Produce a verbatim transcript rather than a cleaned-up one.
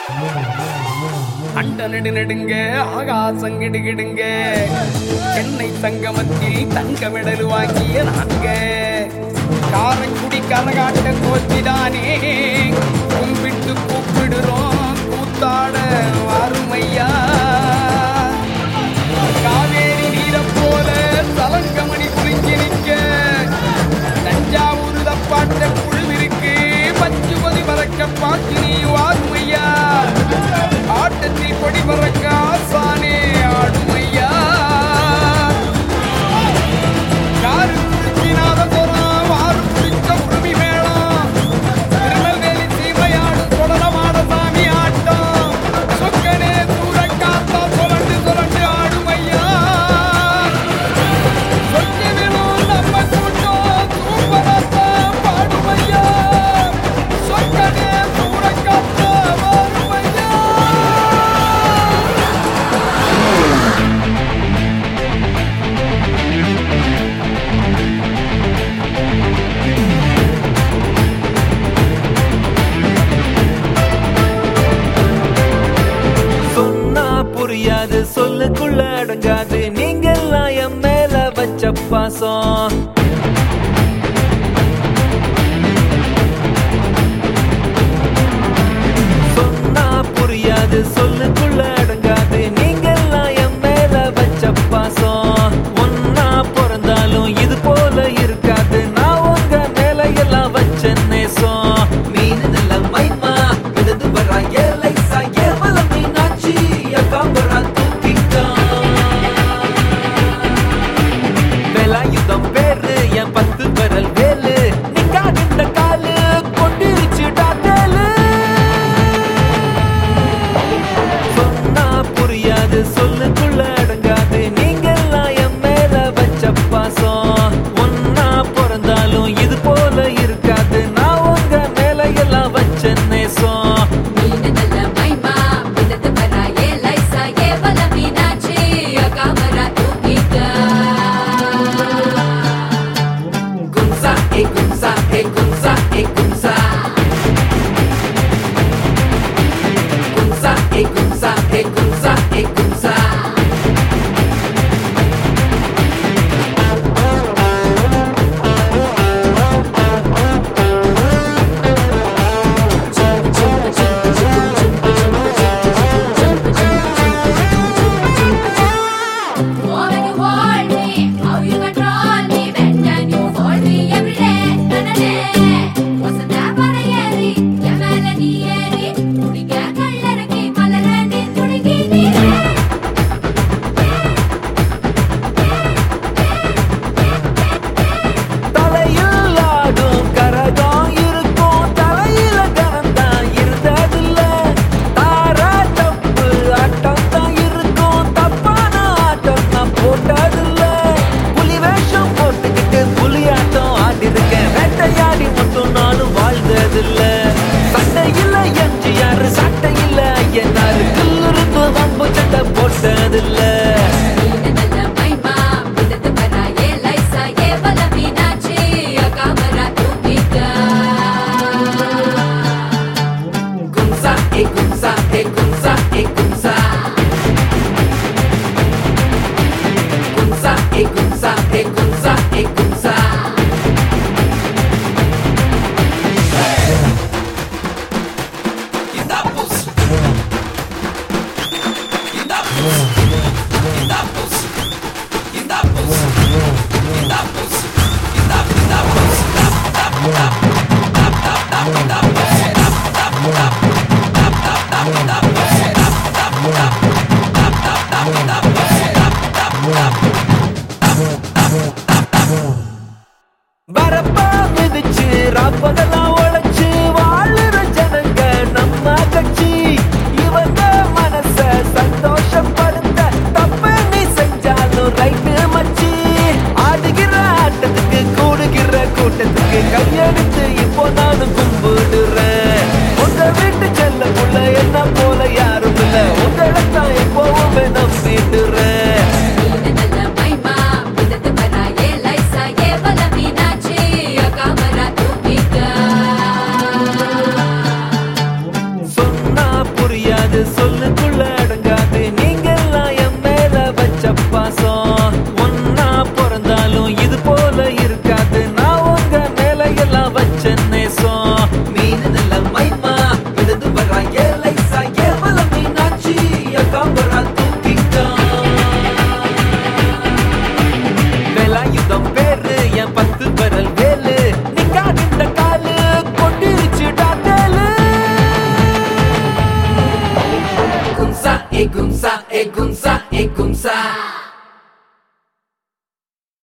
அண்ட நெடு நெடுங்க ஆகாசம் கிடுகிடுங்க சென்னை சங்கமத்தில் தங்க மெடல் வாங்கிய நாங்க காரைக்குடி கரகாட்ட கோச்சிதானே கும்பிட்டு கூப்பிடுறோம் கூத்தாட வாருமையா காவேரி நீரை போல தலங்கமணி குளிங்கி நிற்க தஞ்சாவூர் தப்பாட்ட குழுவிற்கு பச்சுபதி பறக்க பாட்டு நீ வாருமையா ஆட்டத்தில் கொடி பறக்க ஆசானே ஆடுமையா யாரு குளிக்கினாத போறான் வாரு குளிக்க உரிமை வேளாம் திருநெல்வேலி சீமையாடு தொடரமாட சாமி ஆட்டம் சொக்கனே தூர காத்தா சொலண்டு சொலண்டு ஆடுமையா சொக்கனும் நம்ம கூட்டம் தூப்பதான் பாடுமையா சொக்கனே தூர காத்தா வாருமையா. சொன்னா புரியாது சொல்லுக்குள்ள அடங்காது நீங்கெல்லாம் என் மேல வச்ச பாசம் சொன்னா புரியாது சொல்லுக்குள்ள அடங்காது நீங்கெல்லாம் என் மேல வச்ச பாசம் ஒன்னா பிறந்தாலும் இது போல இருக்காது நான் உங்க மேல எல்லாம் வச்ச நேசம் மீன் நல்ல மைமா விழுந்து வரா ஏலை சாயே மல மீனாட்சி காம்பரா தூக்கிட்டான் வேலாயுதம் பேரு என் பத்து விரல் வேலு நீங்க இந்த காலு கொண்டிருச்சுடா தேலு சொன்னா புரியாது சொல்லுக்குள்ள அடங்காது நீங்கெல்லாம் என் மேல வச்ச பாசம் ஒன்னா பிறந்தாலும் இது போல இருக்காது நான் உங்க மேல எல்லாம் வச்ச நேசம் மீன் நல்ல மைமா விழுந்து வரா ஏலை சாயே மல மீனாட்சி காம்பரா தூக்கிட்டா கும்சா ஏ கும்சா ஏ கும்சா ஏ கும்சா கும்சா ஏ கும்சா ஏ கும்சா